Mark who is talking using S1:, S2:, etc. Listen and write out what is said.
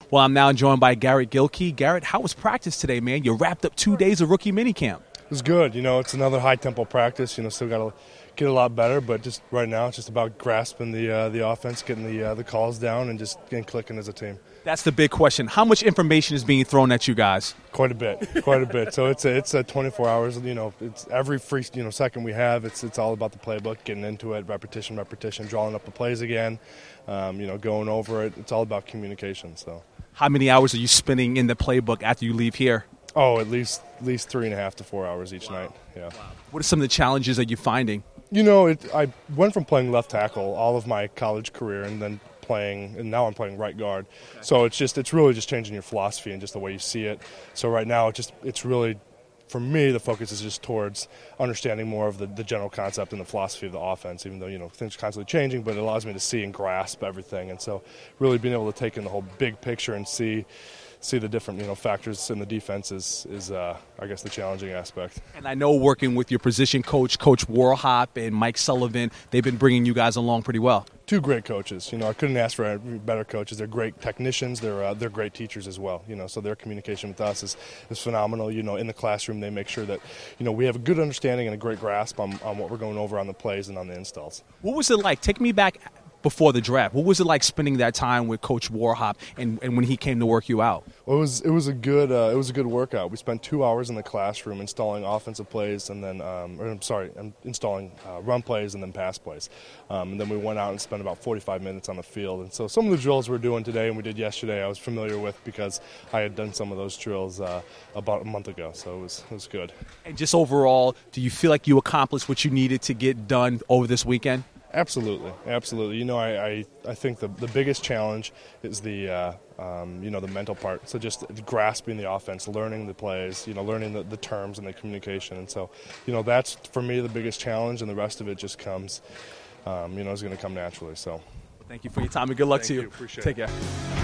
S1: Well, I'm now joined by Garrett Gilkey. Garrett, how was practice today, man? You wrapped up 2 days of rookie minicamp.
S2: It was good. It's another high-tempo practice. Still got to get a lot better, but just right now it's just about grasping the offense, getting the calls down, and just getting clicking as a team.
S1: That's the big question. How much information is being thrown at you guys?
S2: Quite a bit. So it's a 24 hours. It's every free second we have. It's all about the playbook, getting into it, repetition, drawing up the plays again. Going over it. It's all about communication. So,
S1: how many hours are you spending in the playbook after you leave here?
S2: Oh, at least 3.5 to 4 hours each night. Yeah.
S1: What are some of the challenges that you're finding?
S2: I went from playing left tackle all of my college career, and now I'm playing right guard. Okay. So it's really just changing your philosophy and just the way you see it. So right now it's really, for me, the focus is just towards understanding more of the general concept and the philosophy of the offense, even though things are constantly changing, but it allows me to see and grasp everything. And so really being able to take in the whole big picture and see the different factors in the defense is I guess the challenging aspect.
S1: And I know working with your position coach, Coach Warhop and Mike Sullivan, they've been bringing you guys along pretty well.
S2: Two great coaches. I couldn't ask for better coaches. They're great technicians. They're great teachers as well. So their communication with us is phenomenal. In the classroom they make sure that we have a good understanding and a great grasp on what we're going over on the plays and on the installs.
S1: What was it like? Take me back before the draft. What was it like spending that time with Coach Warhop and when he came to work you out?
S2: Well, it was a good workout. We spent 2 hours in the classroom installing offensive plays and then installing run plays and then pass plays. And then we went out and spent about 45 minutes on the field. And so some of the drills we're doing today and we did yesterday I was familiar with because I had done some of those drills about a month ago. So it was good.
S1: And just overall, do you feel like you accomplished what you needed to get done over this weekend?
S2: Absolutely. I think the biggest challenge is the mental part. So just grasping the offense, learning the plays, learning the terms and the communication. And so, that's for me the biggest challenge, and the rest of it just comes, is going to come naturally. So,
S1: thank you for your time and good luck to you.
S2: Appreciate it.
S1: Take care.